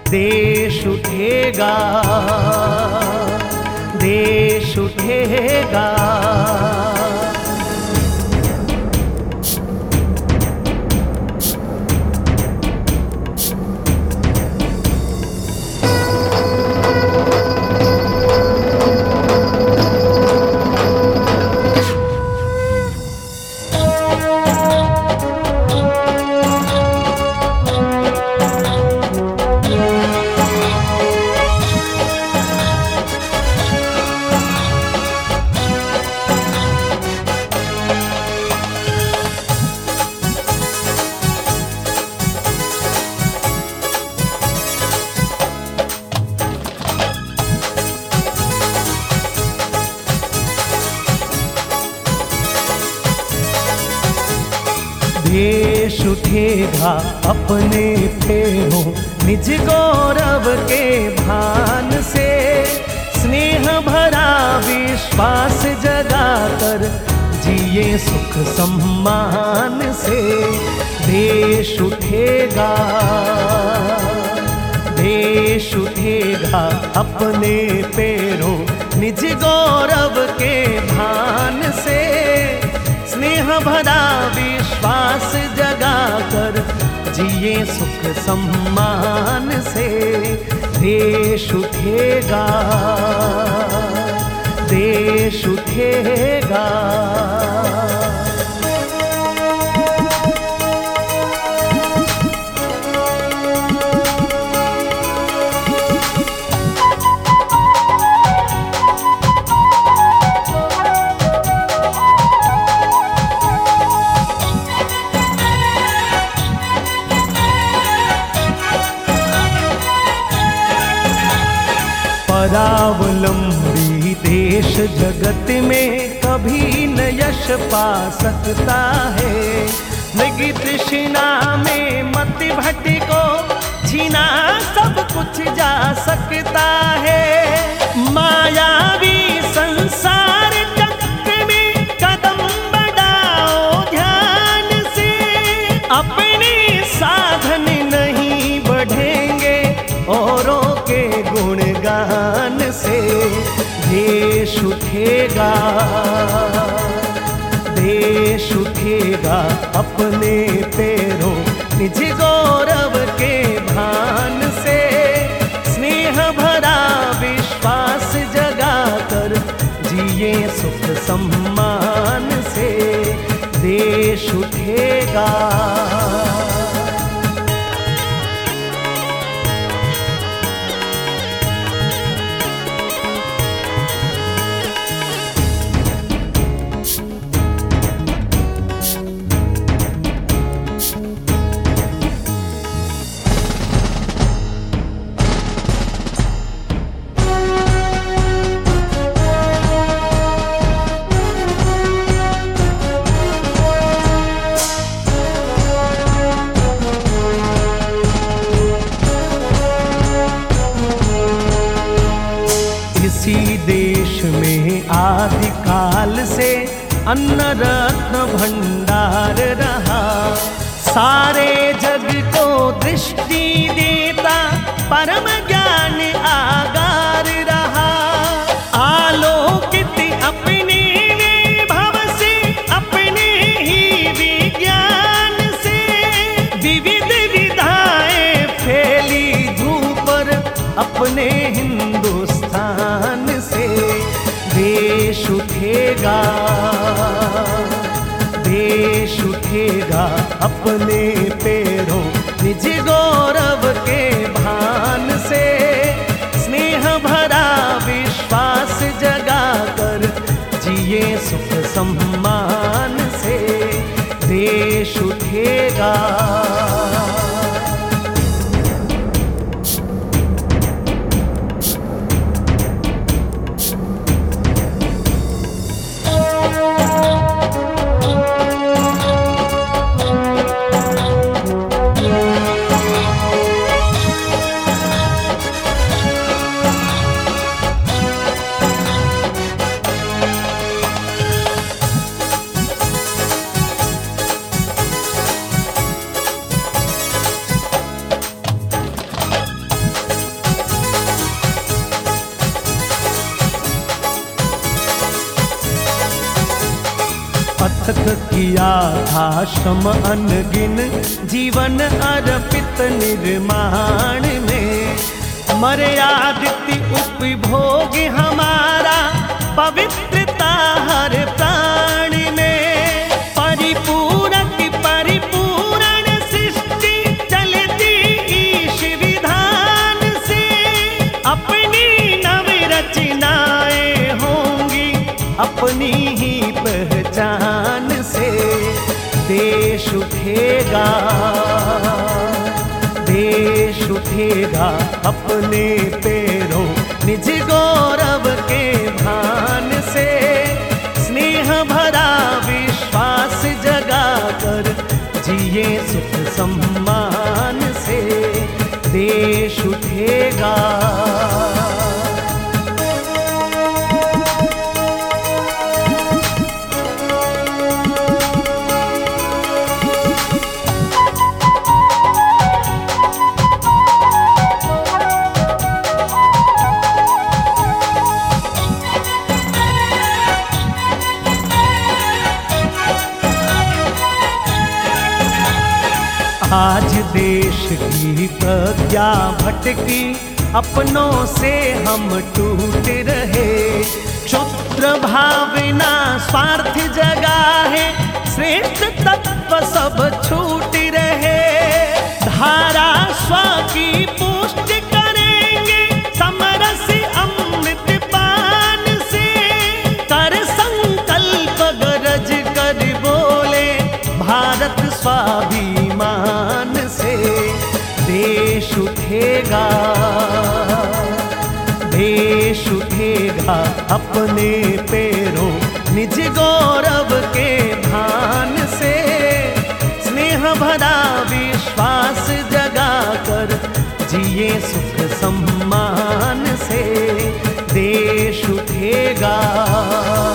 देश उठेगा, देश उठेगा। देश उठेगा अपने फेरों निज गौरव के भान से, स्नेह भरा विश्वास जगाकर जिए सुख सम्मान से। देश उठेगा, देश उठेगा अपने पैरों निज गौरव के भान से, स्नेह भरा विश्वास जगाकर जिए सुख सम्मान से। देश उठेगा, देश उठेगा। परावलंबी देश जगत में कभी न यश पा सकता है, मृगी तृष्णा में मति भटकी को छीना सब कुछ जा सकता है। मायावी संसार चक्र में कदम बढ़ाओ ध्यान से, अपने साधन नहीं बढ़ेंगे औरों के गुणगान से। देश उठेगा, देश उठेगा अपने पैरों निज गौरव के भान से, स्नेह भरा विश्वास जगाकर जिए सुख सम्मान से। देश उठेगा। इसी देश में आदिकाल से अन्न रत्न भंडार रहा, सारे जग को दृष्टि देता परम ज्ञान आगार रहा। आलोकित अपने भव से, अपने ही विज्ञान से, विविध विधाएं फैली धूप पर अपने हिंदुस्तान से। देश उठेगा, देश उठेगा अपने पैरों निज गौरव के भान से, स्नेह भरा विश्वास जगाकर जिए सुख सम्मान से। देश उठेगा। किया था श्रम अनगिन, जीवन अर्पित निर्माण में। मर्यादित उपभोग हमारा, पवित्रता हर प्राण में। परिपूरक परिपूर्ण सृष्टि चलती ईश विधान से। अपनी नव रचनाएं होंगी अपनी ही पहचान से। देश उठेगा, देश उठेगा अपने पैरों, निज गौरव के भान से। स्नेह भरा विश्वास जगा कर जिए सुख सम्मान से। देश उठेगा। आज देश की प्रज्ञा भटकी, अपनों से हम टूट रहे। क्षुद्र भावना स्वार्थ जगा है, श्रेष्ठ तत्व सब छूट रहे। धारा स्व की पुष्टि करेंगे, समरस अमृत पान से। कर संकल्प गरज कर बोले, भारत स्वाभिमान से। देश उठेगा, देश उठेगा अपने पैरों, निज गौरव के भान से। स्नेह भरा विश्वास जगा कर जिए सुख सम्मान से। देश उठेगा।